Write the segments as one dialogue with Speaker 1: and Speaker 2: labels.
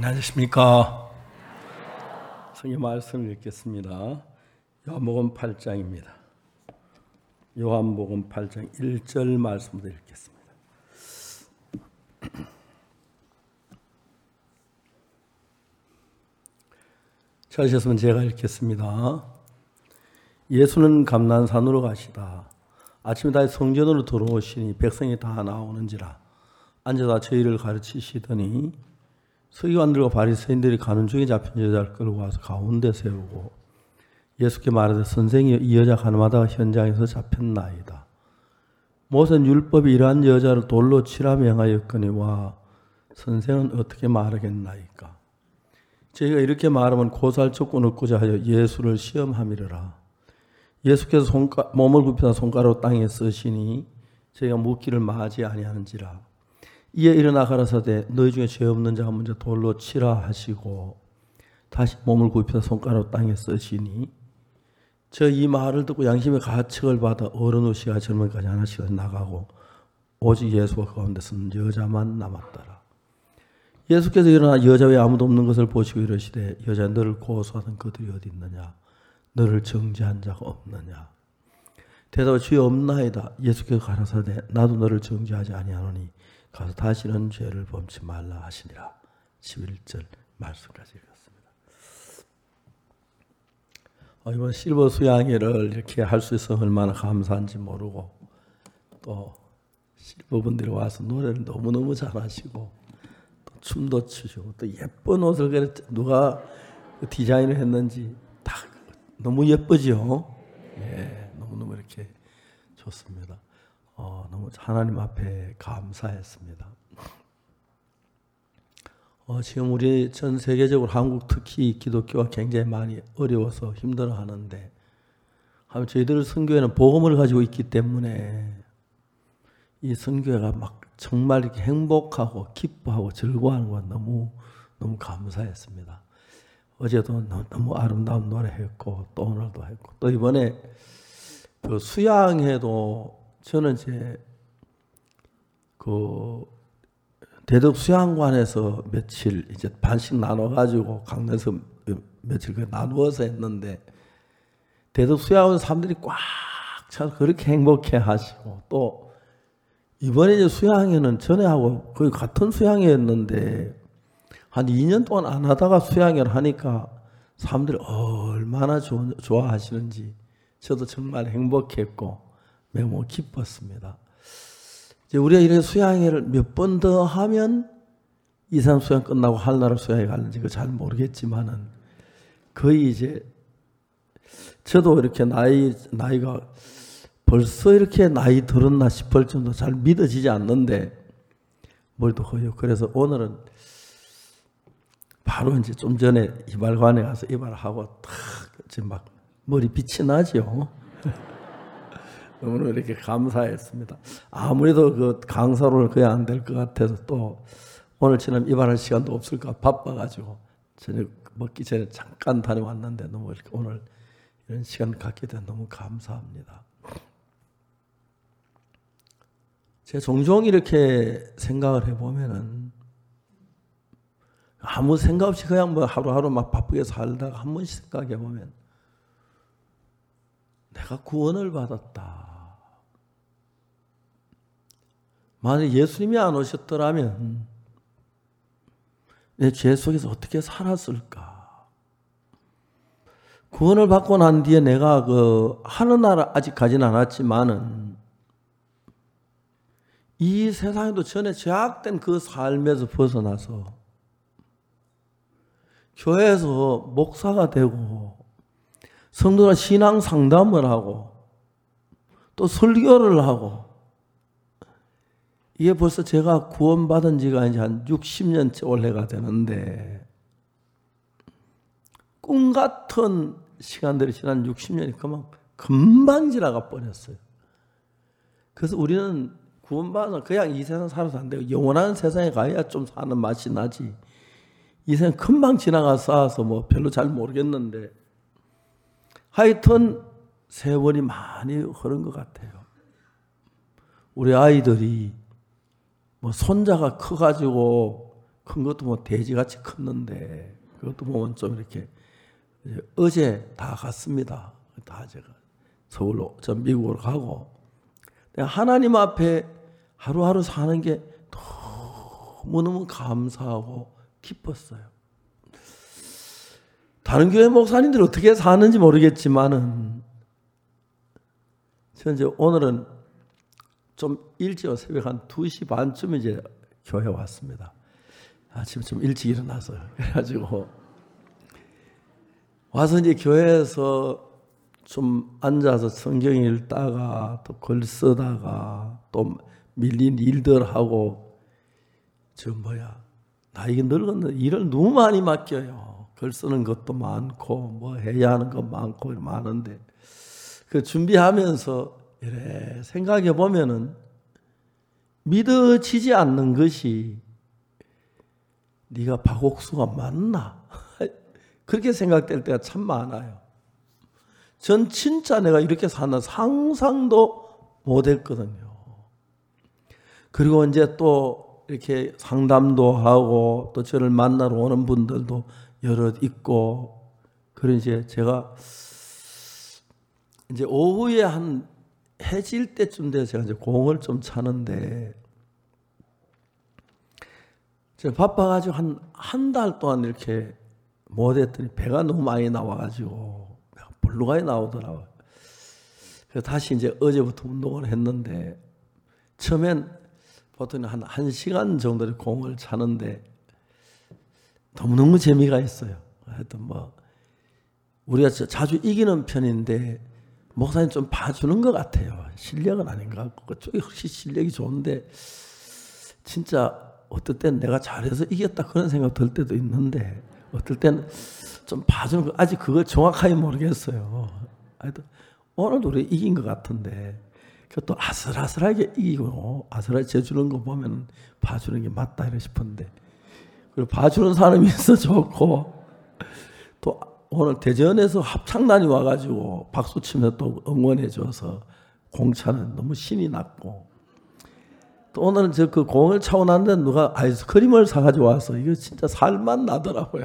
Speaker 1: 안녕하십니까. 성경 말씀을 읽겠습니다. 요한복음 8장입니다. 요한복음 8장 1절 말씀부터 읽겠습니다. 찾으셨으면 제가 읽겠습니다. 예수는 감난산으로 가시다. 아침에 다시 성전으로 들어오시니 백성이 다 나오는지라 앉아서 저희를 가르치시더니 서기관들과 바리새인들이 가는 중에 잡힌 여자를 끌고 와서 가운데 세우고 예수께 말하되 선생이 이 여자 가늠하다가 현장에서 잡혔나이다. 모세는 율법이 이러한 여자를 돌로 치라 명하였거니와 선생은 어떻게 말하겠나이까. 저희가 이렇게 말하면 고소할 조건을 얻고자 하여 예수를 시험함이라. 예수께서 몸을 굽히사 손가락으로 땅에 쓰시니 저희가 묻기를 마지 아니하는지라. 이에 일어나 가라사대 너희 중에 죄 없는 자가 먼저 돌로 치라 하시고 다시 몸을 굽히사 손가락으로 땅에 쓰시니 저 이 말을 듣고 양심의 가책을 받아 어른 후시가 젊은이까지 하나씩 나가고 오직 예수와 그 가운데서는 여자만 남았더라. 예수께서 일어나 여자 외에 아무도 없는 것을 보시고 이르시되 여자 너를 고소하던 그들이 어디 있느냐 너를 정죄한 자가 없느냐. 대답하여 주여 없나이다. 예수께서 가라사대 나도 너를 정죄하지 아니하노니 가서 다시는 죄를 범치 말라 하시니라. 11절 말씀까지 읽었습니다. 이번 실버 수양회를 이렇게 할 수 있어 얼마나 감사한지 모르고 또 실버분들이 와서 노래를 너무너무 잘하시고 또 춤도 추시고 또 예쁜 옷을 누가 디자인을 했는지 다 너무 예쁘죠. 예, 너무너무 이렇게 좋습니다. 너무 하나님 앞에 감사했습니다. 지금 우리 전 세계적으로 한국 특히 기독교가 굉장히 많이 어려워서 힘들어하는데 저희들 선교회는 복음을 가지고 있기 때문에 이 선교회가 막 정말 이렇게 행복하고 기뻐하고 즐거워하는 건 너무 감사했습니다. 어제도 너무 아름다운 노래했고 또 오늘도 했고 또 이번에 그 수양회도 저는 이제 그 대덕 수양관에서 며칠 이제 반씩 나눠가지고 강릉에서 며칠 나누어서 했는데 대덕 수양관 사람들이 꽉 차서 그렇게 행복해 하시고 또 이번에 이제 수양회는 전에하고 거의 같은 수양회였는데 한 2년 동안 안 하다가 수양회를 하니까 사람들이 얼마나 좋아하시는지 저도 정말 행복했고 매우 기뻤습니다. 이제 우리가 이렇게 수양회를 몇 번 더 하면 이산 수양 끝나고 한나라 수양회 가는지 잘 모르겠지만은 거의 이제 저도 이렇게 나이가 벌써 이렇게 나이 들었나 싶을 정도 잘 믿어지지 않는데 뭘 더 해요. 그래서 오늘은 바로 이제 좀 전에 이발관에 가서 이발하고 탁 이제 막 머리 빛이 나죠. 너무나 이렇게 감사했습니다. 아무래도 그 강사로는 거의 안 될 것 같아서 또 오늘처럼 이발할 시간도 없을까 바빠가지고 저녁 먹기 전에 잠깐 다녀왔는데 너무 이렇게 오늘 이런 시간 갖게 돼 너무 감사합니다. 제가 종종 이렇게 생각을 해보면은 아무 생각 없이 그냥 뭐 하루하루 막 바쁘게 살다가 한 번씩 생각해 보면 내가 구원을 받았다. 만약 예수님이 안 오셨더라면 내 죄 속에서 어떻게 살았을까? 구원을 받고 난 뒤에 내가 하늘나라 아직 가진 않았지만은 이 세상에도 전에 죄악된 그 삶에서 벗어나서 교회에서 목사가 되고 성도랑 신앙 상담을 하고 또 설교를 하고 이게 벌써 제가 구원받은 지가 이제 한 60년째 올해가 되는데 꿈 같은 시간들이 지난 60년이 금방 지나가 버렸어요. 그래서 우리는 구원받아서 그냥 이 세상 살아서 안 되고 영원한 세상에 가야 좀 사는 맛이 나지. 이 세상 금방 지나가 쌓아서 뭐 별로 잘 모르겠는데 하여튼 세월이 많이 흐른 것 같아요. 우리 아이들이 뭐 손자가 커가지고 큰 것도 뭐 돼지같이 컸는데 그것도 보면 좀 이렇게 어제 다 갔습니다. 다 제가 서울로 전 미국으로 가고 하나님 앞에 하루하루 사는 게 너무너무 감사하고 기뻤어요. 다른 교회 목사님들 어떻게 사는지 모르겠지만은 저 이제 오늘은 좀 일찍 새벽 한 2시 반쯤에 이제 교회 왔습니다. 아침 좀 일찍 일어나서 그래가지고 와서 이제 교회에서 좀 앉아서 성경 읽다가 또 글 쓰다가 또 밀린 일들 하고 나 이게 늙었는데 일을 너무 많이 맡겨요. 글 쓰는 것도 많고 뭐 해야 하는 것 많고 많은데 그 준비하면서 이래 생각해 보면은 믿어지지 않는 것이 네가 박옥수가 맞나? 그렇게 생각될 때가 참 많아요. 전 진짜 내가 이렇게 사는 상상도 못했거든요. 그리고 이제 또 이렇게 상담도 하고 또 저를 만나러 오는 분들도 여럿 있고 그런 이제 제가 이제 오후에 한 해질 때쯤 돼서 제가 이제 공을 좀 차는데 제가 바빠가지고 한 달 동안 이렇게 못했더니 배가 너무 많이 나와가지고 볼루가에 나오더라고요. 그래서 다시 이제 어제부터 운동을 했는데 처음엔 보통 한 1시간 정도의 공을 차는데 너무너무 재미가 있어요. 하여튼 뭐 우리가 자주 이기는 편인데 목사님 좀 봐주는 것 같아요. 실력은 아닌 것 같고 그쪽이 훨씬 실력이 좋은데 진짜 어떨 땐 내가 잘해서 이겼다 그런 생각 들 때도 있는데 어떨 때는 좀 봐주는 거 아직 그걸 정확하게 모르겠어요. 하여튼 오늘도 우리 이긴 것 같은데 또 아슬아슬하게 이기고 아슬하게 져주는 거 보면 봐주는 게 맞다 이러 싶은데 그리고 봐주는 사람이 있어 좋고 또 오늘 대전에서 합창단이 와가지고 박수 치면서 또 응원해 줘서 공차는 너무 신이 났고 또 오늘은 저 그 공을 차고 났는데 누가 아이스크림을 사가지고 와서 이거 진짜 살만 나더라고요.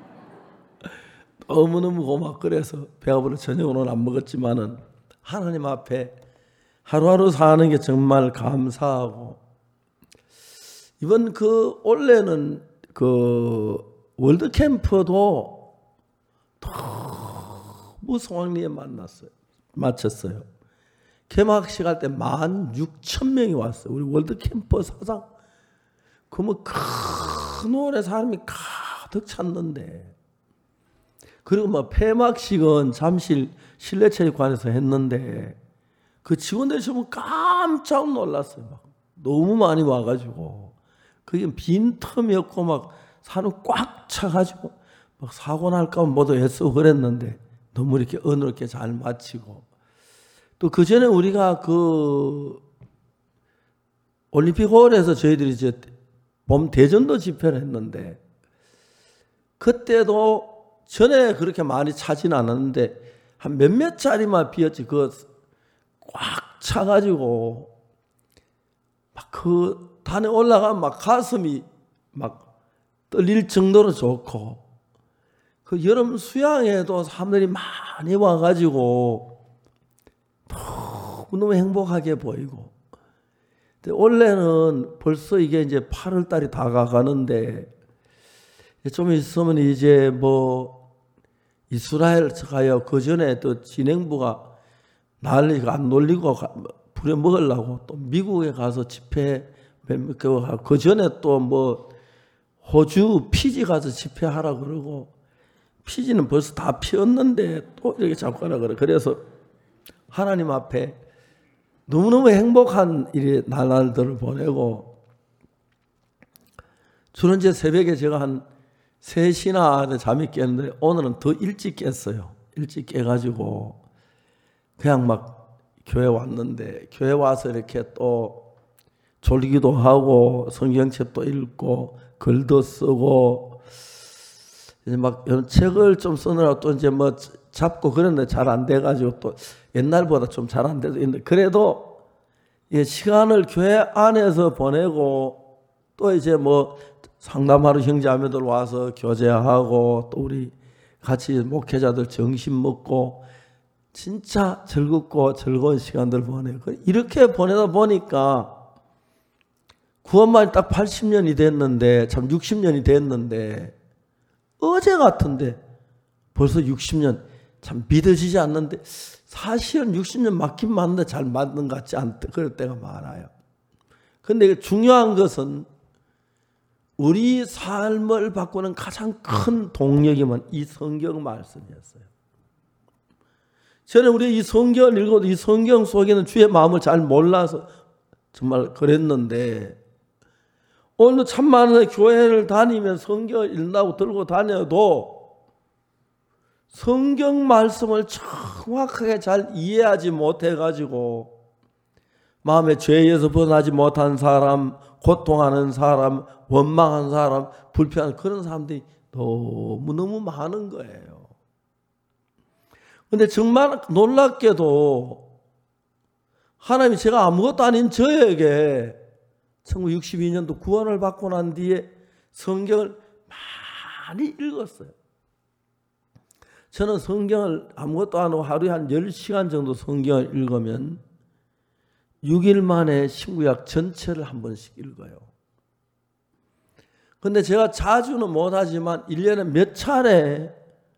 Speaker 1: 너무너무 고맙고 그래서 배가 불러 저녁은 안 먹었지만은 하나님 앞에 하루하루 사는 게 정말 감사하고 이번 그 올해는 그 월드 캠프도 너무 성황리에 마쳤어요. 개막식 할 때 16,000명이 왔어요. 우리 월드 캠프 사상 그러면 큰 올해 사람이 가득 찼는데 그리고 뭐 폐막식은 잠실 실내체육관에서 했는데 그 직원들이 보면 깜짝 놀랐어요. 막 너무 많이 와가지고 그게 빈틈이었고 막 사람 꽉 차가지고 막 사고 날까 뭐도 애쓰고 그랬는데 너무 이렇게 어느렇게 잘 마치고 또 그 전에 우리가 그 올림픽홀에서 저희들이 이제 봄 대전도 집회를 했는데 그때도 전에 그렇게 많이 차진 않았는데 한 몇몇 자리만 비었지 그거 꽉 차가지고 막 그 단에 올라가면 막 가슴이 막 떨릴 정도로 좋고 그 여름 수양에도 사람들이 많이 와가지고 너무 행복하게 보이고 근데 원래는 벌써 이게 이제 8월 달이 다가가는데 좀 있으면 이제 뭐 이스라엘 가요. 그 전에 또 진행부가 난리가 안 놀리고 부려먹으려고 또 미국에 가서 집회 몇몇 개월 하고 그 전에 또 뭐 호주 피지 가서 집회하라 그러고 피지는 벌써 다 피었는데 또 이렇게 자꾸 하라 그래. 그래서 하나님 앞에 너무너무 행복한 일이 날들을 보내고 주는 이제 새벽에 제가 한 3시나 잠이 깼는데 오늘은 더 일찍 깼어요. 일찍 깨가지고 그냥 막 교회 왔는데 교회 와서 이렇게 또 졸기도 하고 성경책도 읽고 글도 쓰고 이제 막 책을 좀 쓰느라고 또 이제 뭐 잡고 그랬는데 잘 안 돼가지고 또 옛날보다 좀 잘 안 돼도 있는데 그래도 시간을 교회 안에서 보내고 또 이제 뭐 상담하러 형제자매들 와서 교제하고 또 우리 같이 목회자들 점심 먹고 진짜 즐겁고 즐거운 시간들 보내요. 이렇게 보내다 보니까 구원만이 딱 80년이 됐는데, 참 60년이 됐는데, 어제 같은데 벌써 60년, 참 믿어지지 않는데, 사실은 60년 맞긴 맞는데 잘 맞는 것 같지 않다. 그럴 때가 많아요. 근데 중요한 것은 우리 삶을 바꾸는 가장 큰 동력이면 이 성경 말씀이었어요. 저는 우리 이 성경을 읽어도 이 성경 속에는 주의 마음을 잘 몰라서 정말 그랬는데, 오늘 참 많은 교회를 다니면 성경을 읽는다고 들고 다녀도 성경 말씀을 정확하게 잘 이해하지 못해가지고 마음의 죄에서 벗어나지 못한 사람, 고통하는 사람, 원망한 사람, 불편한 그런 사람들이 너무너무 많은 거예요. 그런데 정말 놀랍게도 하나님이 제가 아무것도 아닌 저에게 1962년도 구원을 받고 난 뒤에 성경을 많이 읽었어요. 저는 성경을 아무것도 안 하고 하루에 한 10시간 정도 성경을 읽으면 6일 만에 신구약 전체를 한 번씩 읽어요. 근데 제가 자주는 못하지만 1년에 몇 차례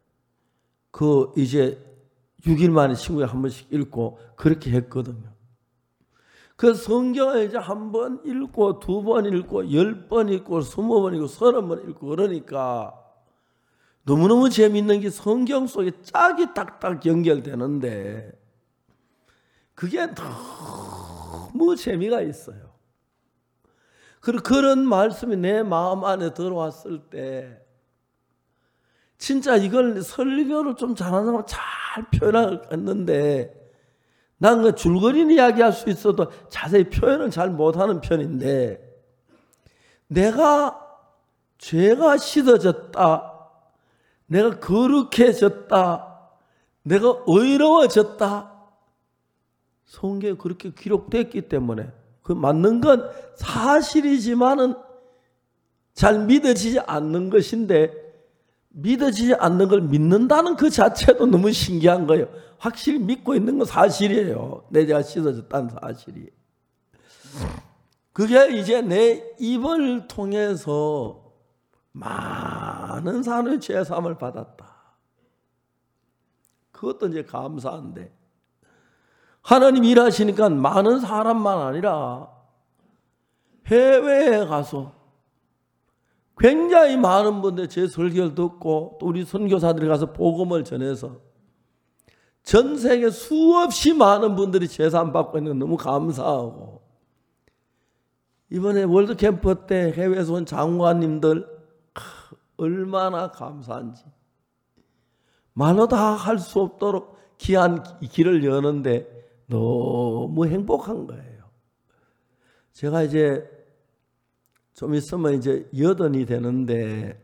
Speaker 1: 이제 6일 만에 신구약 한 번씩 읽고 그렇게 했거든요. 그 성경을 이제 한 번 읽고, 2번 읽고, 10번 읽고, 20번 읽고, 30번 읽고 그러니까 너무너무 재미있는 게 성경 속에 짝이 딱딱 연결되는데 그게 너무 재미가 있어요. 그리고 그런 말씀이 내 마음 안에 들어왔을 때 진짜 이걸 설교를 좀 잘하는 사람은 잘 표현하겠는데 난 그 줄거리는 이야기할 수 있어도 자세히 표현을 잘 못하는 편인데 내가 죄가 씻어졌다, 내가 거룩해졌다, 내가 의로워졌다, 성경에 그렇게 기록됐기 때문에 그 맞는 건 사실이지만은 잘 믿어지지 않는 것인데 믿어지지 않는 걸 믿는다는 그 자체도 너무 신기한 거예요. 확실히 믿고 있는 건 사실이에요. 내 죄가 씻어졌다는 사실이. 그게 이제 내 입을 통해서 많은 사람의 죄사함을 받았다. 그것도 이제 감사한데 하나님 일하시니까 많은 사람만 아니라 해외에 가서 굉장히 많은 분들 제 설교를 듣고 또 우리 선교사들이 가서 복음을 전해서 전 세계 수없이 많은 분들이 제사함 받고 있는 건 너무 감사하고 이번에 월드캠프 때 해외에서 온 장관님들 얼마나 감사한지 말로 다 할 수 없도록 귀한 길을 여는데 너무 행복한 거예요. 제가 이제 좀 있으면 이제 80이 되는데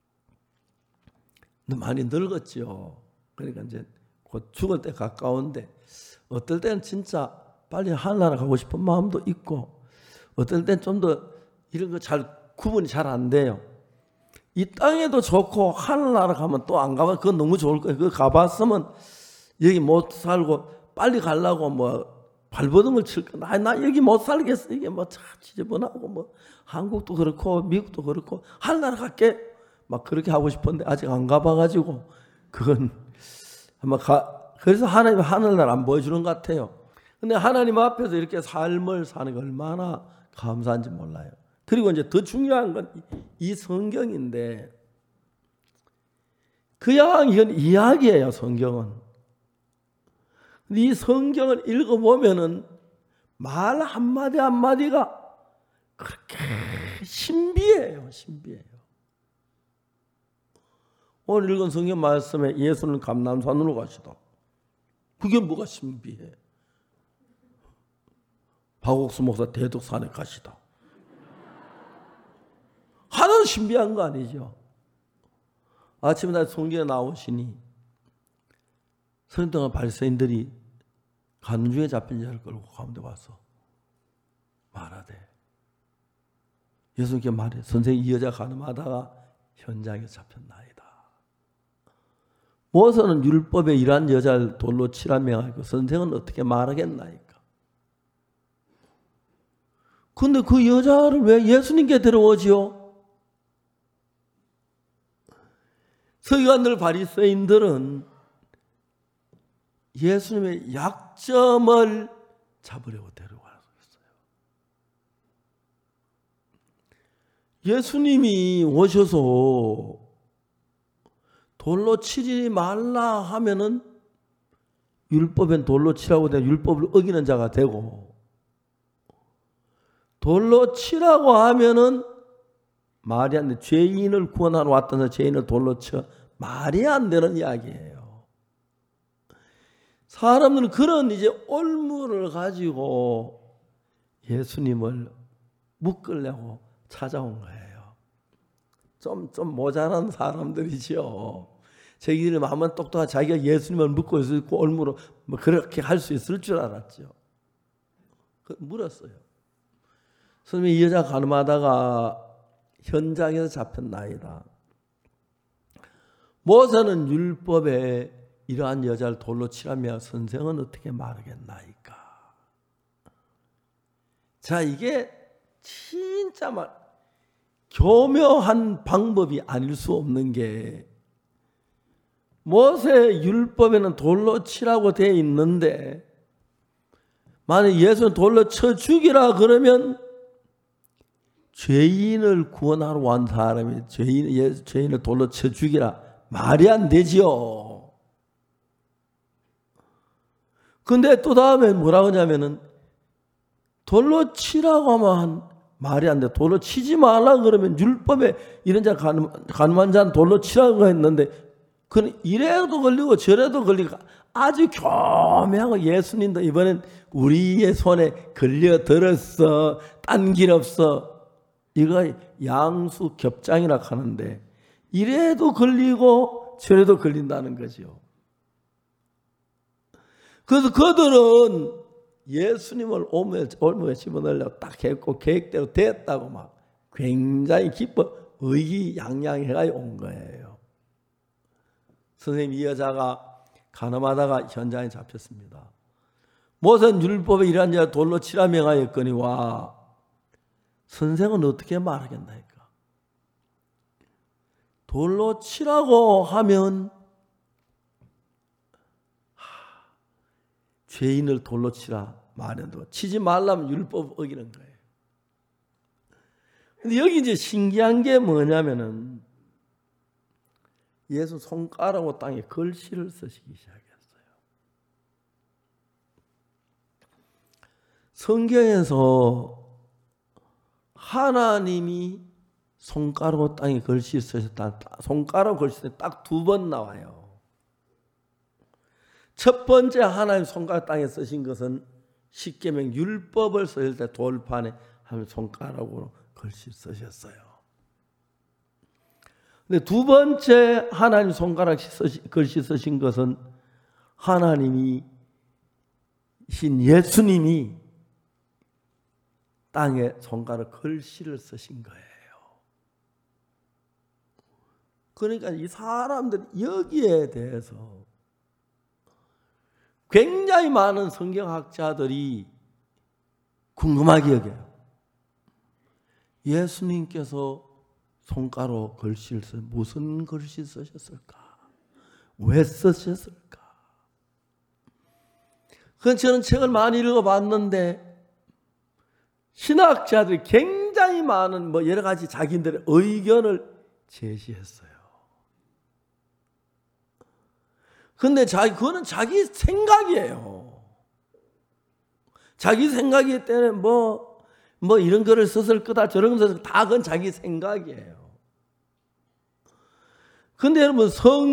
Speaker 1: 많이 늙었죠. 그러니까 이제 곧 죽을 때 가까운데 어떨 때는 진짜 빨리 하늘나라 가고 싶은 마음도 있고 어떨 때는 좀 더 이런 거 잘 구분이 잘 안 돼요. 이 땅에도 좋고 하늘나라 가면 또 안 가면 그건 너무 좋을 거예요. 그거 가봤으면 여기 못 살고 빨리 가려고 뭐 발버둥을 칠 거. 나 여기 못 살겠어. 이게 뭐 참 지저분하고 뭐 한국도 그렇고 미국도 그렇고 하늘나라 갈게. 막 그렇게 하고 싶은데 아직 안 가봐가지고 그건 아마 그래서 하나님 하늘나라 안 보여주는 것 같아요. 근데 하나님 앞에서 이렇게 삶을 사는 게 얼마나 감사한지 몰라요. 그리고 이제 더 중요한 건 이 성경인데 그냥 이건 이야기예요. 성경은. 이 성경을 읽어보면은 말 한마디 한마디가 그렇게 신비해요. 신비해요. 오늘 읽은 성경 말씀에 예수는 감람산으로 가시다. 그게 뭐가 신비해? 박옥수 목사 대덕산에 가시다. 하나도 신비한 거 아니죠. 아침에 날 성경에 나오시니 서른동안 바리새인들이 가는 중에 잡힌 자를 끌고 가운데 와서 말하되 예수님께 말해, 선생님 이 여자 가늠하다가 현장에 잡혔나이다. 모세는 율법에 이러한 여자를 돌로 치라 명하고 선생은 어떻게 말하겠나이까. 근데 그 여자를 왜 예수님께 데려오지요? 서기관들 바리새인들은 예수님의 약점을 잡으려고 데려왔어요. 예수님이 오셔서 돌로 치지 말라 하면은 율법엔 돌로 치라고 되고 율법을 어기는 자가 되고, 돌로 치라고 하면은 말이 안 돼. 죄인을 구원하러 왔던 죄인을 돌로 쳐. 말이 안 되는 이야기예요. 사람들은 그런 이제 올무를 가지고 예수님을 묶으려고 찾아온 거예요. 좀 모자란 사람들이죠. 자기들이 마음은 똑똑한 자기가 예수님을 묶고 있고 올무로 뭐 그렇게 할 수 있을 줄 알았죠. 물었어요. 선생님, 이 여자 가늠하다가 현장에서 잡혔나이다. 모세는 율법에 이러한 여자를 돌로 치라며 선생은 어떻게 말하겠나이까. 자, 이게 진짜 교묘한 방법이 아닐 수 없는 게, 모세 율법에는 돌로 치라고 되어 있는데 만약 예수는 돌로 쳐 죽이라 그러면 죄인을 구원하러 온 사람이 죄인을 돌로 쳐 죽이라 말이 안 되지요. 근데 또 다음에 뭐라고 하냐면은 돌로 치라고 하면 말이 안 돼. 돌로 치지 말라 그러면 율법에 이런 자 가늠한 자는 돌로 치라고 했는데 그는 이래도 걸리고 저래도 걸리고 아주 교묘하고, 예수님도 이번엔 우리의 손에 걸려들었어. 딴 길 없어. 이거 양수 겹장이라 하는데 이래도 걸리고 저래도 걸린다는 거죠. 그래서 그들은 예수님을 올무에 집어넣으려고 딱 했고 계획대로 됐다고 막 굉장히 기뻐 의기양양해가 온 거예요. 선생님, 이 여자가 가늠하다가 현장에 잡혔습니다. 모세는 율법에 이러한 자 돌로 치라 명하였거니와 선생은 어떻게 말하겠나이까. 돌로 치라고 하면 죄인을 돌로 치라 말해도 치지 말라면 율법 어기는 거예요. 근데 여기 이제 신기한 게 뭐냐면은 예수 손가락으로 땅에 글씨를 쓰시기 시작했어요. 성경에서 하나님이 손가락으로 땅에 글씨 쓰셨다. 손가락 글씨 딱 2번 나와요. 첫 번째 하나님 손가락 땅에 쓰신 것은 십계명 율법을 쓰실 때 돌판에 하나님 손가락으로 글씨 쓰셨어요. 근데 2번째 하나님 손가락 글씨 쓰신 것은 하나님이 신 예수님이 땅에 손가락 글씨를 쓰신 거예요. 그러니까 이 사람들 여기에 대해서 굉장히 많은 성경학자들이 궁금하게 여겨요. 예수님께서 손가락 글씨를 쓰 무슨 글씨 쓰셨을까? 왜 쓰셨을까? 그건 저는 책을 많이 읽어봤는데 신학자들이 굉장히 많은 여러 가지 자기들의 의견을 제시했어요. 근데 그거는 자기 생각이에요. 자기 생각이기 때문에 뭐 이런 거를 썼을 거다 저런 거 썼을 거다 그건 자기 생각이에요. 근데 여러분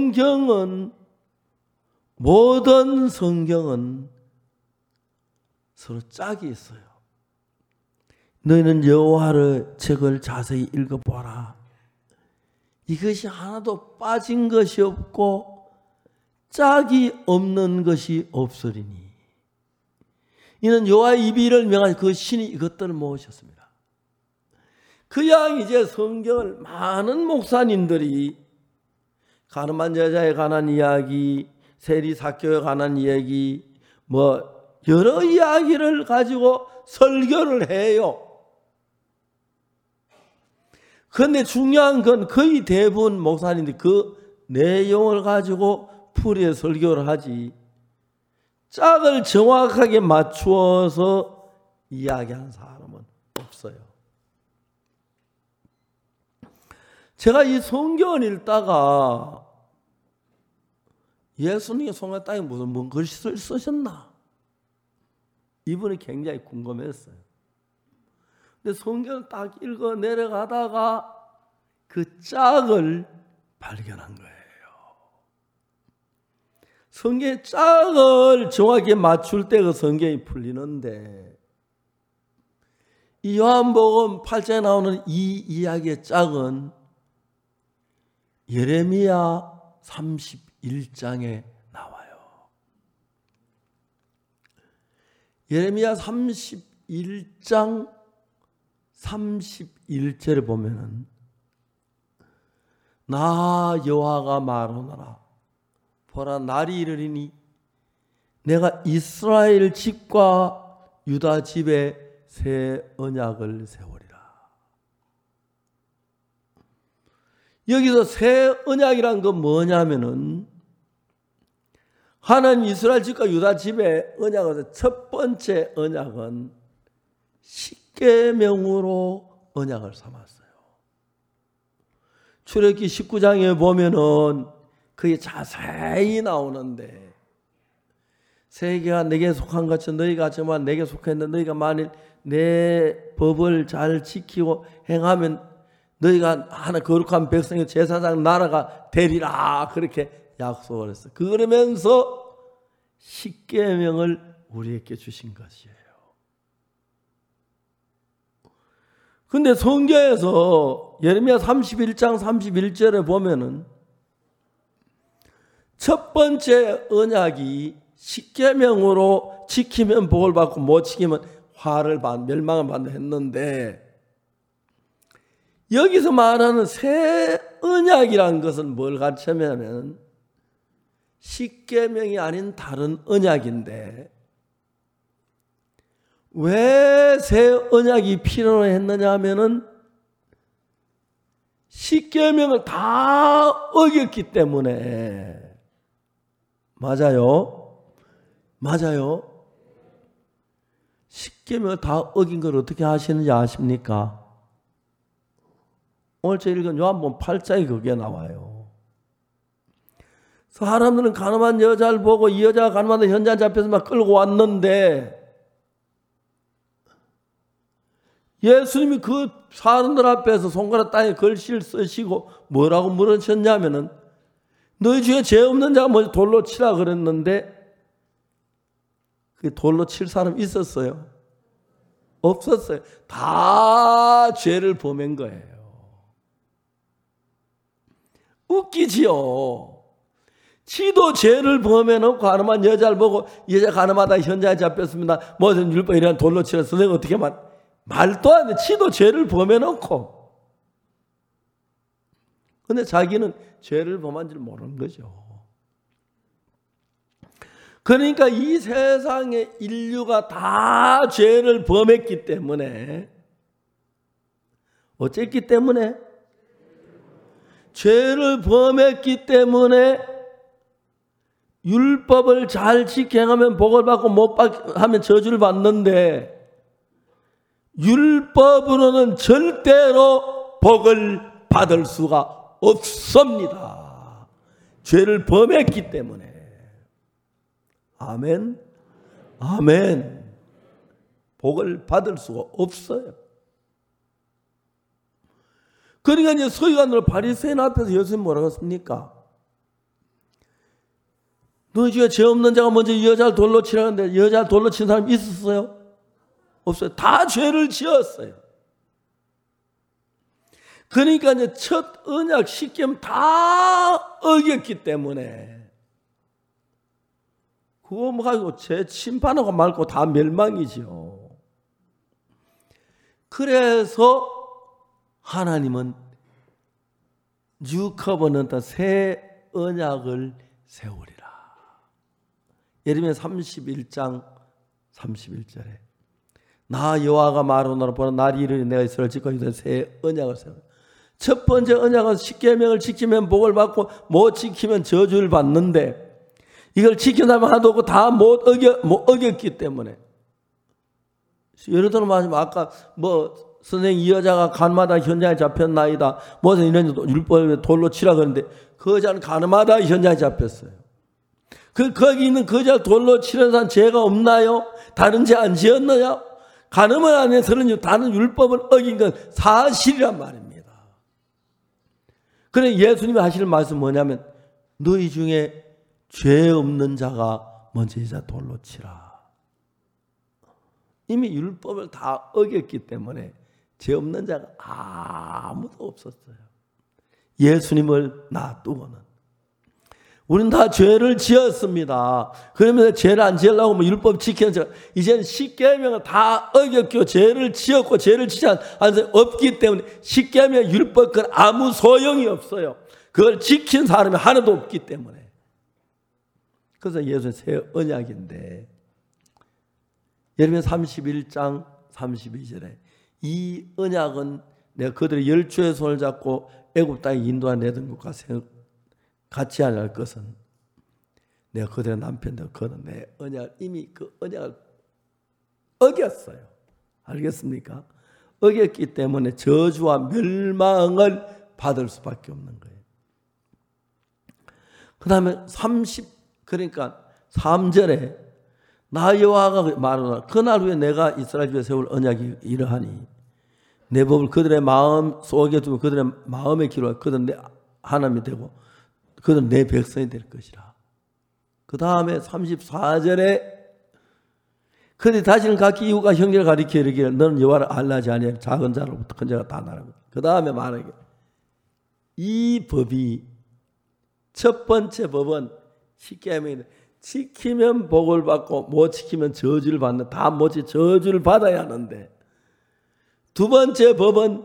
Speaker 1: 모든 성경은 서로 짝이 있어요. 너희는 여호와의 책을 자세히 읽어보라. 이것이 하나도 빠진 것이 없고 짝이 없는 것이 없으리니 이는 여호와의 입이 이를 명하니 그 신이 이것들을 모으셨습니다. 그냥 이제 성경을 많은 목사님들이 가늠한 여자에 관한 이야기, 세리 사교에 관한 이야기, 여러 이야기를 가지고 설교를 해요. 그런데 중요한 건 거의 대부분 목사님들이 그 내용을 가지고 풀이해 설교를 하지 짝을 정확하게 맞추어서 이야기하는 사람은 없어요. 제가 이 성경을 읽다가 예수님의 성경 땅에 무슨 글씨를 쓰셨나? 이분이 굉장히 궁금했어요. 근데 성경을 딱 읽어 내려가다가 그 짝을 발견한 거예요. 성경의 짝을 정확히 맞출 때 그 성경이 풀리는데 이 요한복음 8장에 나오는 이 이야기의 짝은 예레미야 31장에 나와요. 예레미야 31장 31절에 보면은 나 여호와가 말하노라 보라 날이 이르리니 내가 이스라엘 집과 유다 집에 새 언약을 세우리라. 여기서 새 언약이란 건 뭐냐면은 하나님 이스라엘 집과 유다 집의 언약에서 첫 번째 언약은 십계명으로 언약을 삼았어요. 출애굽기 19장에 보면은 그게 자세히 나오는데 세계가 내게 속한 것처럼 너희가 정말 내게 속했는데 너희가 만일 내 법을 잘 지키고 행하면 너희가 하나 거룩한 백성의 제사장 나라가 되리라 그렇게 약속을 했어요. 그러면서 십계명을 우리에게 주신 것이에요. 근데 성경에서 예레미야 31장 31절에 보면은 첫 번째 언약이 십계명으로 지키면 복을 받고 못 지키면 멸망을 받는다 했는데 여기서 말하는 새 언약이라는 것은 뭘 가르치냐면 십계명이 아닌 다른 언약인데 왜 새 언약이 필요로 했느냐 하면은 십계명을 다 어겼기 때문에 맞아요? 십계명을 다 어긴 걸 어떻게 하시는지 아십니까? 오늘 제가 읽은 요한복음 8장에 그게 나와요. 사람들은 가늠한 여자를 보고 이 여자가 가늠한다 현장 잡혀서 막 끌고 왔는데 예수님이 그 사람들 앞에서 손가락 땅에 글씨를 쓰시고 뭐라고 물으셨냐면은 너희 중에 죄 없는 자가 먼저 돌로 치라 그랬는데 그 돌로 칠 사람 있었어요? 없었어요. 다 죄를 범한 거예요. 웃기지요. 지도 죄를 범해놓고 가늠한 여자를 보고 여자 가늠하다 현장에 잡혔습니다. 모든 율법 이런 돌로 치라 선생님 어떻게 말도 안 돼. 지도 죄를 범해놓고 근데 자기는 죄를 범한 줄 모르는 거죠. 그러니까 이 세상의 인류가 다 죄를 범했기 때문에 어쨌기 때문에 죄를 범했기 때문에 율법을 잘 지켜가면 복을 받고 못 하면 저주를 받는데 율법으로는 절대로 복을 받을 수가 없습니다. 죄를 범했기 때문에. 아멘. 아멘. 복을 받을 수가 없어요. 그러니까 이제 서기관들 바리새인 앞에서 예수님 뭐라고 했습니까? 너희 중에 죄 없는 자가 먼저 이 여자를 돌로 치라는데 여자를 돌로 친 사람이 있었어요? 없어요. 다 죄를 지었어요. 그러니까 이제 첫 언약 십계명 다 어겼기 때문에 그거 뭐 가지고 죄 심판하고 말고 다 멸망이죠. 그래서 하나님은 뉴 커버넌트 새 언약을 세우리라. 예레미야 31장 31절에 나 여호와가 말하노라 보라 날이 이르니 내가 이스라엘 집과 유다에 새 언약을 세우리라. 첫 번째 언약은 십계명을 지키면 복을 받고 못 지키면 저주를 받는데 이걸 지킨다면 하나도 없고 다 못 어겼기 때문에 예를 들어 말하면 아까 선생님 이 여자가 간마다 현장에 잡혔나이다. 무슨 이런 율법에 돌로 치라 그러는데 그 여자는 간마다 현장에 잡혔어요. 거기 있는 그 여자 돌로 치는 사람 죄가 없나요? 다른 죄 안 지었느냐? 간음을 안 해서는 다른 율법을 어긴 건 사실이란 말입니다. 그래 예수님이 하시는 말씀은 뭐냐면 너희 중에 죄 없는 자가 먼저 이자 돌로 치라. 이미 율법을 다 어겼기 때문에 죄 없는 자가 아무도 없었어요. 예수님을 놔두고는. 우리는 다 죄를 지었습니다. 그러면서 죄를 안 지으려고 율법 지키는 자, 이제는 십계명을 다 어겼고 죄를 지었고 죄를 지지 않은 사람이 없기 때문에 십계명 율법 그건 아무 소용이 없어요. 그걸 지킨 사람이 하나도 없기 때문에. 그래서 예수의 새 언약인데 예레미야 31장 32절에 이 언약은 내가 그들의 열조의 손을 잡고 애굽 땅에 인도하 내던 것과 같이 할 것은 내가 그들의 남편들 그는 내 언약을 이미 그 언약을 어겼어요. 알겠습니까? 어겼기 때문에 저주와 멸망을 받을 수밖에 없는 거예요. 그 다음에 그러니까 3절에 나 여호와가 말하노라 그날 후에 내가 이스라엘 집에 세울 언약이 이러하니 내 법을 그들의 마음 속에 두고 그들의 마음에 기록하고 그들은 내 하나님이 되고 그들은 내 백성이 될 것이라. 그 다음에 34절에 그들이 다시는 각기 이웃과 형제를 가리켜 이르기를 너는 여호와를 알라지 아니하니 작은 자로부터 큰 자가 다 나라고. 그 다음에 말하기 이 법이 첫 번째 법은 십계명인데 지키면 복을 받고 못 지키면 저주를 받는 다 못지 저주를 받아야 하는데 두 번째 법은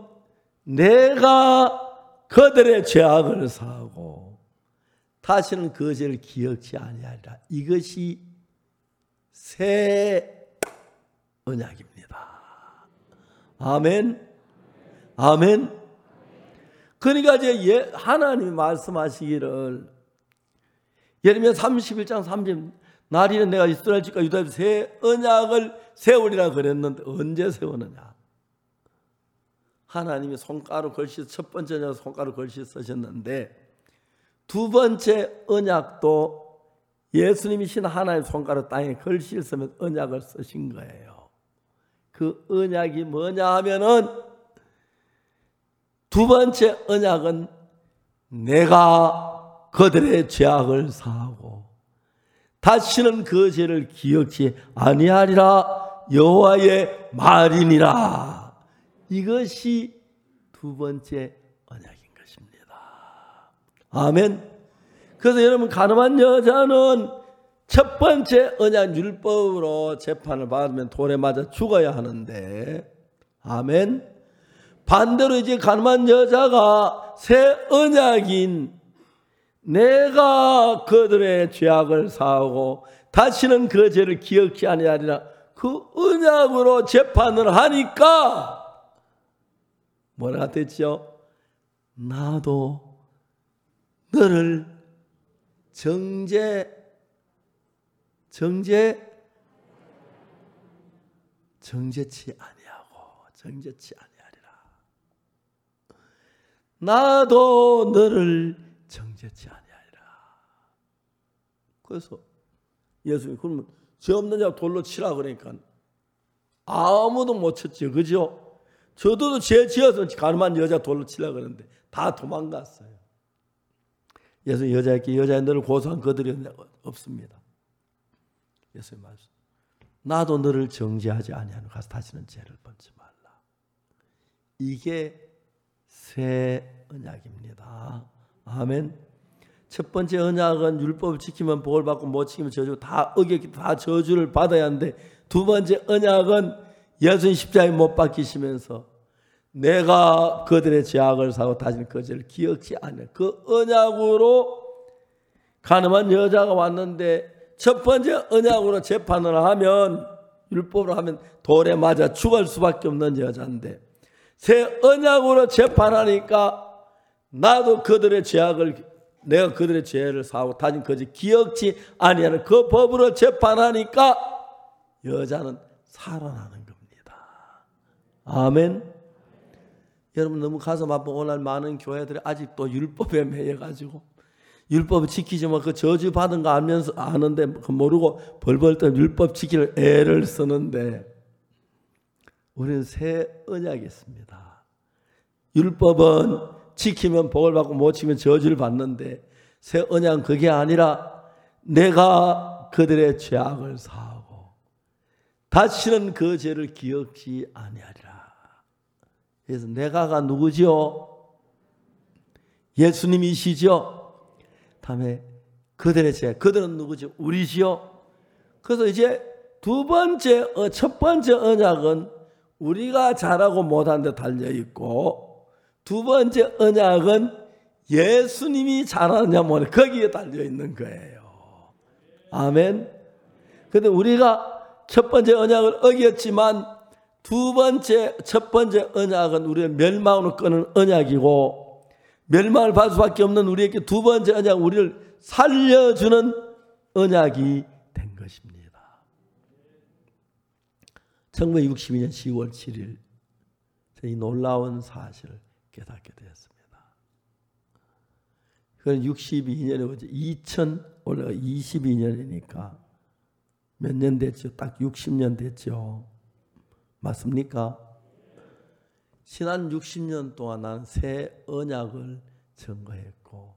Speaker 1: 내가 그들의 죄악을 사하고 다시는 그 죄를 기억지 아니하리라. 이것이 새 언약입니다. 아멘. 아멘. 그러니까 이제 하나님이 말씀하시기를 예레미야 31장 30절 날이는 내가 이스라엘 집과 유다에 새 언약을 세우리라 그랬는데 언제 세우느냐? 하나님이 손가락 글씨 첫 번째 언약 손가락 글씨 쓰셨는데 두 번째 언약도 예수님이신 하나님 손가락 땅에 글씨를 쓰면 언약을 쓰신 거예요. 그 언약이 뭐냐 하면은 두 번째 언약은 내가 그들의 죄악을 사하고 다시는 그 죄를 기억지 아니하리라 여호와의 말이니라. 이것이 두 번째 언약인 것입니다. 아멘. 그래서 여러분 가늠한 여자는 첫 번째 언약 율법으로 재판을 받으면 돌에 맞아 죽어야 하는데 아멘. 반대로 이제 가늠한 여자가 새 언약인 내가 그들의 죄악을 사하고 다시는 그 죄를 기억지 아니하리라 그 언약으로 재판을 하니까 뭐라 됐죠? 나도 너를 정죄치 아니하리라. 나도 너를 정죄치 아니하리라. 그래서 예수님이 그러면 죄 없는 자 돌로 치라 그러니까 아무도 못 쳤죠. 그죠? 저도 죄 지어서 가늠한 여자 돌로 치려고 그러는데 다 도망갔어요. 예수님 여자의 너를 고소한 그들이 없습니다. 예수님 말씀. 나도 너를 정죄하지 아니하노 가서 다시는 죄를 범치 말라. 이게 새 언약입니다. 아멘. 첫 번째 언약은 율법을 지키면 복을 받고 못 지키면 저주 다 어겼기 다 저주를 받아야 하는데 두 번째 언약은 예수님 십자가에 못 박히시면서 내가 그들의 죄악을 사고 다시는 그 죄를 기억지 않아. 그 언약으로 가늠한 여자가 왔는데 첫 번째 언약으로 재판을 하면 율법으로 하면 돌에 맞아 죽을 수밖에 없는 여자인데 새 언약으로 재판하니까 나도 그들의 죄악을 내가 그들의 죄를 사고 다신 그 죄 기억지 아니하는 그 법으로 재판하니까 여자는 살아나는 겁니다. 아멘. 여러분 너무 가슴 아픈 오늘 많은 교회들이 아직도 율법에 매여가지고 율법을 지키지만 그 저주 받은 거 알면서 아는데 모르고 벌벌 떠 율법 지키는 애를 쓰는데 우리는 새 언약이 있습니다. 율법은 지키면 복을 받고 못 지키면 저주를 받는데 새 언약은 그게 아니라 내가 그들의 죄악을 사하고 다시는 그 죄를 기억지 아니하리라. 그래서 내가가 누구지요? 예수님이시죠? 다음에 그들의 죄, 그들은 누구죠? 우리지요? 그래서 이제 첫 번째 언약은 우리가 잘하고 못한 데 달려있고 두 번째 언약은 예수님이 잘하느냐 못하느냐 거기에 달려있는 거예요. 아멘. 그런데 우리가 첫 번째 언약을 어겼지만 첫 번째 언약은 우리의 멸망으로 끄는 언약이고 멸망을 받을 수밖에 없는 우리에게 두 번째 언약은 우리를 살려주는 언약이 된 것입니다. 1962년 10월 7일 이 놀라운 사실을 깨닫게 되었습니다. 그건 62년에 올해가 22년이니까 몇 년 됐죠? 딱 60년 됐죠. 맞습니까? 지난 60년 동안 나는 새 언약을 증거했고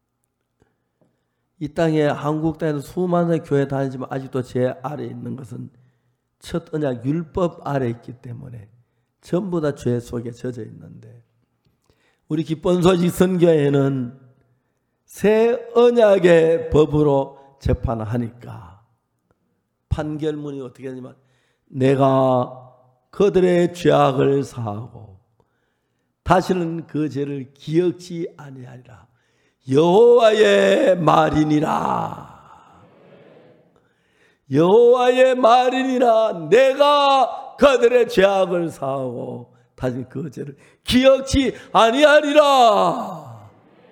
Speaker 1: 이 땅에 한국 땅에는 수많은 교회 다니지만 아직도 제 아래에 있는 것은 첫 언약 율법 아래에 있기 때문에 전부 다 죄 속에 젖어 있는데 우리 기쁜 소식 선교회는 새 언약의 법으로 재판을 하니까 판결문이 어떻게 되냐면 내가 그들의 죄악을 사하고 다시는 그 죄를 기억지 아니하리라. 여호와의 말이니라. 여호와의 말이니라. 내가 그들의 죄악을 사하고 다시는 그 죄를 기억지 아니하리라.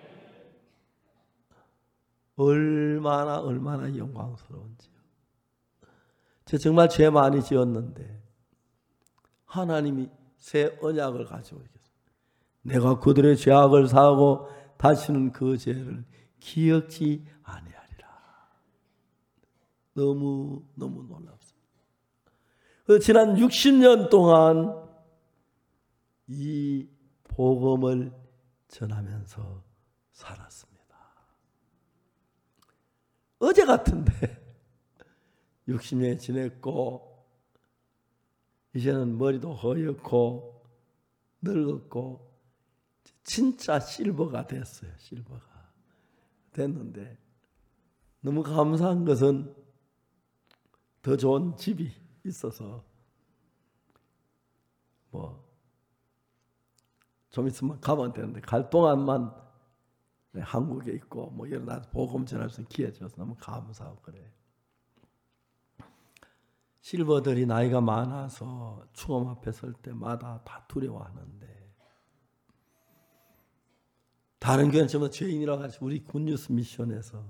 Speaker 1: 얼마나 영광스러운지요. 저 정말 죄 많이 지었는데 하나님이 새 언약을 가지고 있겠습니다. 내가 그들의 죄악을 사하고 다시는 그 죄를 기억지 아니하리라. 너무 놀랍습니다. 지난 60년 동안 이 복음을 전하면서 살았습니다. 어제 같은데 60년이 지냈고 이제는 머리도 허옇고 늙었고 진짜 실버가 됐어요. 실버가 됐는데 너무 감사한 것은 더 좋은 집이 있어서 좀 있으면 가면 되는데 갈 동안만 한국에 있고 여러 나라 복음 전할 수 있는 기회 줘서 너무 감사하고 그래요. 실버들이 나이가 많아서 추험 앞에 설 때마다 다 두려워하는데 다른 교회는 전부 죄인이라고 하지 우리 굿뉴스 미션에서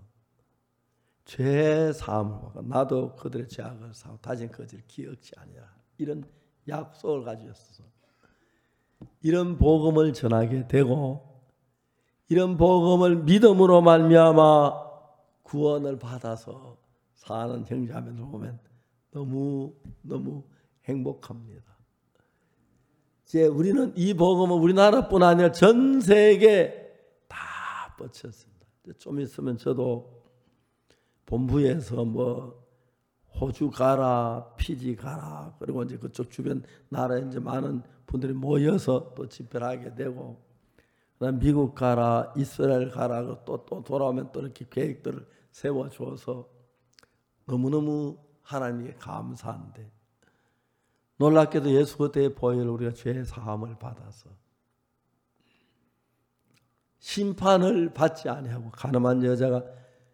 Speaker 1: 죄 사함을 받고 나도 그들의 죄악을 사고 다시는 그들을 기억지 아니라 이런 약속을 가지고 있어서 이런 복음을 전하게 되고 이런 복음을 믿음으로 말미암아 구원을 받아서 사는 형제자매들 보면 너무 행복합니다. 이제 우리는 이 복음은 우리나라뿐 아니라 전 세계에 다 뻗쳤습니다. 좀 있으면 저도 본부에서 호주 가라, 피지 가라, 그리고 이제 그쪽 주변 나라에 이제 많은 분들이 모여서 또 집회를 하게 되고, 그다음 미국 가라, 이스라엘 가라, 또 돌아오면 또 이렇게 계획들을 세워줘서 너무너무 하나님께 감사한데 놀랍게도 예수 그때의 보혈 우리가 죄 사함을 받아서 심판을 받지 아니하고 가늠한 여자가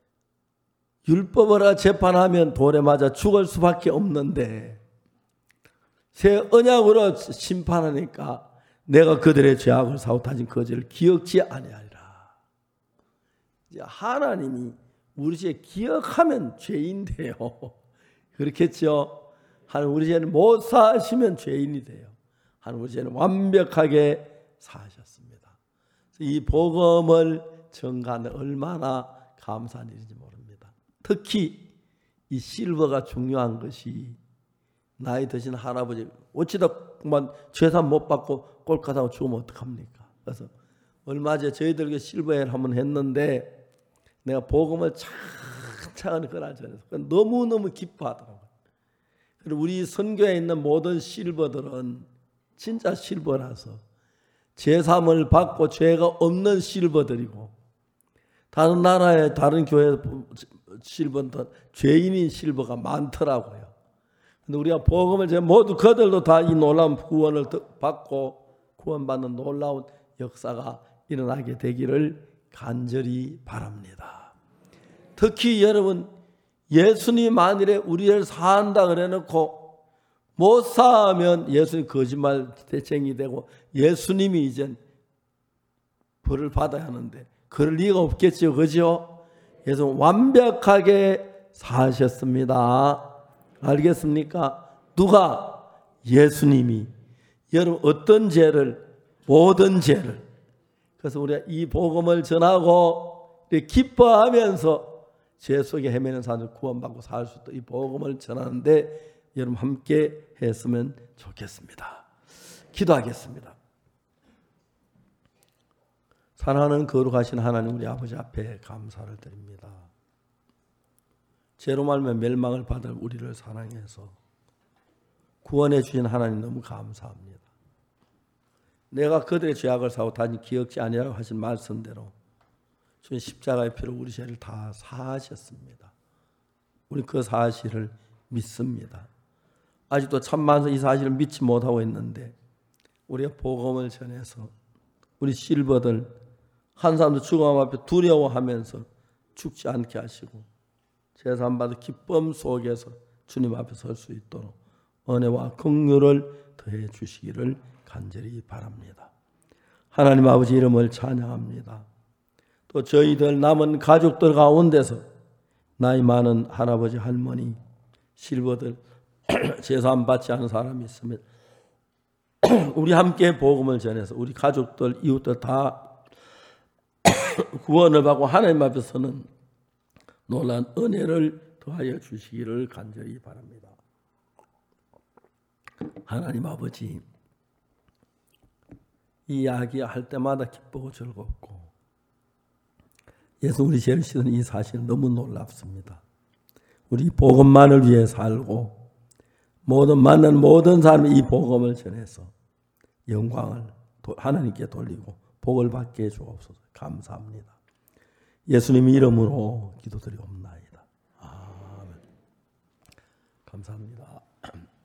Speaker 1: 율법으로 재판하면 돌에 맞아 죽을 수밖에 없는데 새 언약으로 심판하니까 내가 그들의 죄악을 사고 다진 거짓을 기억지 아니하리라. 이제 하나님이 우리 죄 기억하면 죄인 돼요. 그렇겠죠? 하나님 우리 죄는 못 사하시면 죄인이 돼요. 하나님 우리 죄는 완벽하게 사하셨습니다. 이 복음을 전가하는 얼마나 감사한 일인지 모릅니다. 특히 이 실버가 중요한 것이 나이 드신 할아버지 어찌다만 죄산 못 받고 꼴까다고 죽으면 어떡합니까? 그래서 얼마 전에 저희들 실버회를 한번 했는데 내가 복음을 차근차근 그날 전해서 너무너무 기뻐하더라고요. 그리고 우리 선교에 있는 모든 실버들은 진짜 실버라서 제삼을 받고 죄가 없는 실버들이고 다른 나라의 다른 교회 실버는 죄인인 실버가 많더라고요. 근데 우리가 복음을 모두 그들도 다 이 놀라운 구원을 받고 구원받는 놀라운 역사가 일어나게 되기를 간절히 바랍니다. 특히 여러분 예수님 만일에 우리를 사한다 그래놓고 못 사하면 예수님 거짓말 대쟁이 되고 예수님이 이제 벌을 받아야 하는데 그럴 리가 없겠죠. 그죠? 예수님 완벽하게 사하셨습니다. 알겠습니까? 누가? 예수님이. 여러분 어떤 죄를? 모든 죄를. 그래서 우리가 이 복음을 전하고 기뻐하면서 죄 속에 헤매는 사람들 구원받고 살 수 있도록 이 복음을 전하는데 여러분 함께 했으면 좋겠습니다. 기도하겠습니다. 사랑하는 거룩하신 하나님 우리 아버지 앞에 감사를 드립니다. 죄로 말며 멸망을 받을 우리를 사랑해서 구원해 주신 하나님 너무 감사합니다. 내가 그들의 죄악을 사고 다시 기억지 아니하라고 하신 말씀대로 주님 십자가의 피로 우리 죄를 다 사하셨습니다. 우리 그 사실을 믿습니다. 아직도 참만서 이 사실을 믿지 못하고 있는데 우리가 복음을 전해서 우리 실버들 한 사람도 죽음 앞에 두려워하면서 죽지 않게 하시고 제사함받을 기쁨 속에서 주님 앞에 설 수 있도록 은혜와 긍휼을 더해 주시기를 간절히 바랍니다. 하나님 아버지 이름을 찬양합니다. 또 저희들 남은 가족들 가운데서 나이 많은 할아버지 할머니 실버들 제사함 받지 않은 사람이 있으면 우리 함께 복음을 전해서 우리 가족들 이웃들 다 구원을 받고 하나님 앞에서는 놀라운 은혜를 더하여 주시기를 간절히 바랍니다. 하나님 아버지 이 이야기할 때마다 기쁘고 즐겁고 예수 우리 죄를 씻은 이 사실 너무 놀랍습니다. 우리 복음만을 위해 살고 만난 모든 사람이 이 복음을 전해서 영광을 하나님께 돌리고 복을 받게 해 주옵소서. 감사합니다. 예수님 이름으로 기도드리옵나이다. 아멘. 감사합니다.